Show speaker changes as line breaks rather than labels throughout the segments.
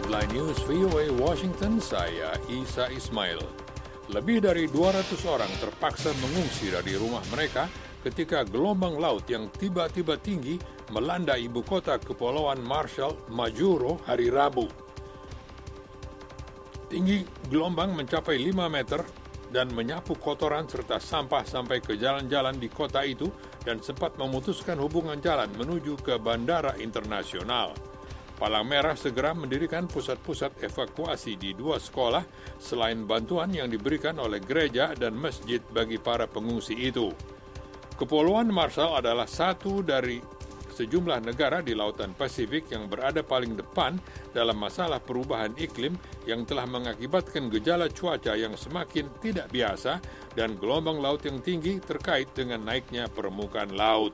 Headline News VOA Washington, saya Isa Ismail. Lebih dari 200 orang terpaksa mengungsi dari rumah mereka ketika gelombang laut yang tiba-tiba tinggi melanda ibu kota Kepulauan Marshall, Majuro, hari Rabu. Tinggi gelombang mencapai 5 meter dan menyapu kotoran serta sampah sampai ke jalan-jalan di kota itu dan sempat memutuskan hubungan jalan menuju ke bandara internasional. Palang Merah segera mendirikan pusat-pusat evakuasi di 2 sekolah selain bantuan yang diberikan oleh gereja dan masjid bagi para pengungsi itu. Kepulauan Marshall adalah satu dari sejumlah negara di Lautan Pasifik yang berada paling depan dalam masalah perubahan iklim yang telah mengakibatkan gejala cuaca yang semakin tidak biasa dan gelombang laut yang tinggi terkait dengan naiknya permukaan laut.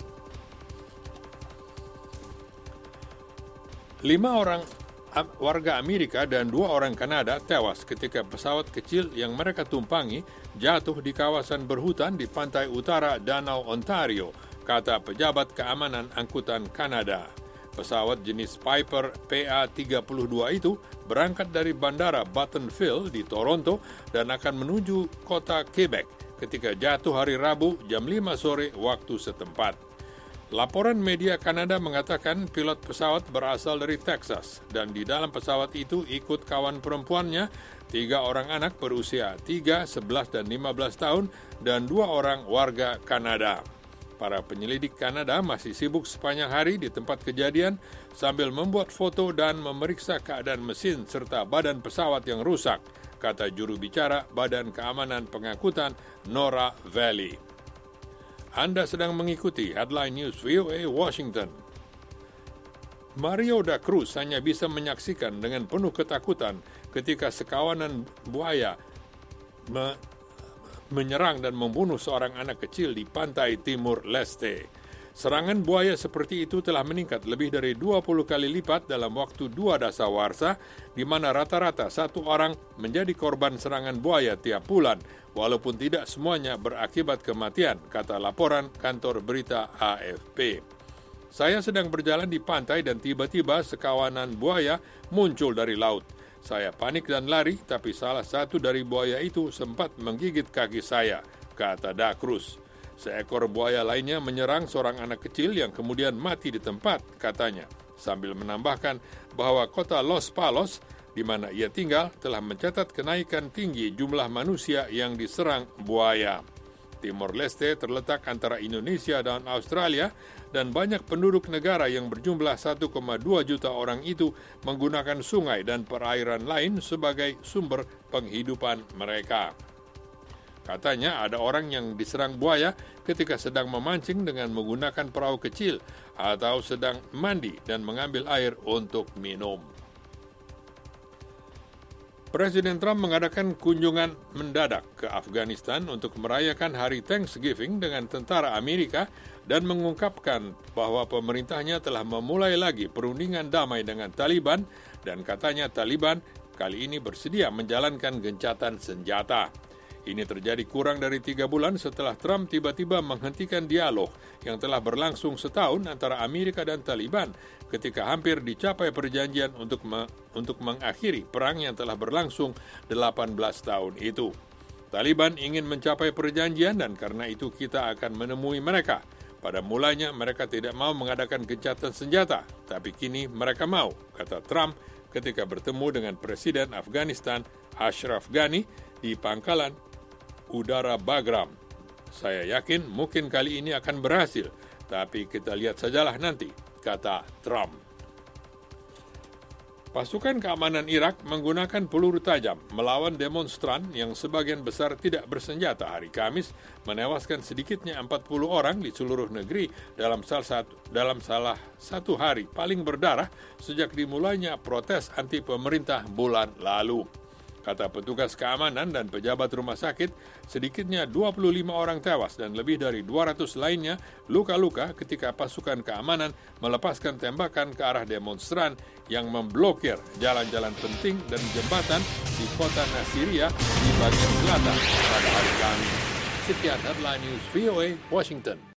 5 orang warga Amerika dan 2 orang Kanada tewas ketika pesawat kecil yang mereka tumpangi jatuh di kawasan berhutan di pantai utara Danau Ontario, kata pejabat keamanan angkutan Kanada. Pesawat jenis Piper PA-32 itu berangkat dari bandara Buttonville di Toronto dan akan menuju kota Quebec ketika jatuh hari Rabu jam 5 sore waktu setempat. Laporan media Kanada mengatakan pilot pesawat berasal dari Texas dan di dalam pesawat itu ikut kawan perempuannya, 3 orang anak berusia 3, 11, dan 15 tahun dan 2 orang warga Kanada. Para penyelidik Kanada masih sibuk sepanjang hari di tempat kejadian sambil membuat foto dan memeriksa keadaan mesin serta badan pesawat yang rusak, kata juru bicara Badan Keamanan Pengangkutan Nora Valley. Anda sedang mengikuti Headline News VOA Washington. Mario da Cruz hanya bisa menyaksikan dengan penuh ketakutan ketika sekawanan buaya menyerang dan membunuh seorang anak kecil di pantai Timur Leste. Serangan buaya seperti itu telah meningkat lebih dari 20 kali lipat dalam waktu 2 dasawarsa, di mana rata-rata 1 orang menjadi korban serangan buaya tiap bulan, walaupun tidak semuanya berakibat kematian, kata laporan kantor berita AFP. Saya sedang berjalan di pantai dan tiba-tiba sekawanan buaya muncul dari laut. Saya panik dan lari, tapi salah satu dari buaya itu sempat menggigit kaki saya, kata da Cruz. Seekor buaya lainnya menyerang seorang anak kecil yang kemudian mati di tempat, katanya, sambil menambahkan bahwa kota Los Palos, di mana ia tinggal, telah mencatat kenaikan tinggi jumlah manusia yang diserang buaya. Timor Leste terletak antara Indonesia dan Australia, dan banyak penduduk negara yang berjumlah 1,2 juta orang itu menggunakan sungai dan perairan lain sebagai sumber penghidupan mereka. Katanya ada orang yang diserang buaya ketika sedang memancing dengan menggunakan perahu kecil atau sedang mandi dan mengambil air untuk minum. Presiden Trump mengadakan kunjungan mendadak ke Afghanistan untuk merayakan hari Thanksgiving dengan tentara Amerika dan mengungkapkan bahwa pemerintahnya telah memulai lagi perundingan damai dengan Taliban dan katanya Taliban kali ini bersedia menjalankan gencatan senjata. Ini terjadi kurang dari 3 bulan setelah Trump tiba-tiba menghentikan dialog yang telah berlangsung setahun antara Amerika dan Taliban ketika hampir dicapai perjanjian untuk mengakhiri perang yang telah berlangsung 18 tahun itu. Taliban ingin mencapai perjanjian dan karena itu kita akan menemui mereka. Pada mulanya mereka tidak mau mengadakan gencatan senjata, tapi kini mereka mau, kata Trump ketika bertemu dengan Presiden Afghanistan Ashraf Ghani di pangkalan udara Bagram. Saya yakin mungkin kali ini akan berhasil, tapi kita lihat sajalah nanti, kata Trump. Pasukan keamanan Irak menggunakan peluru tajam melawan demonstran yang sebagian besar tidak bersenjata hari Kamis, menewaskan sedikitnya 40 orang di seluruh negeri dalam salah satu hari paling berdarah sejak dimulainya protes anti pemerintah bulan lalu. Kata petugas keamanan dan pejabat rumah sakit, sedikitnya 25 orang tewas dan lebih dari 200 lainnya luka-luka ketika pasukan keamanan melepaskan tembakan ke arah demonstran yang memblokir jalan-jalan penting dan jembatan di kota Nasiria di bagian selatan pada hari Kamis. Sekian Headline News VOA Washington.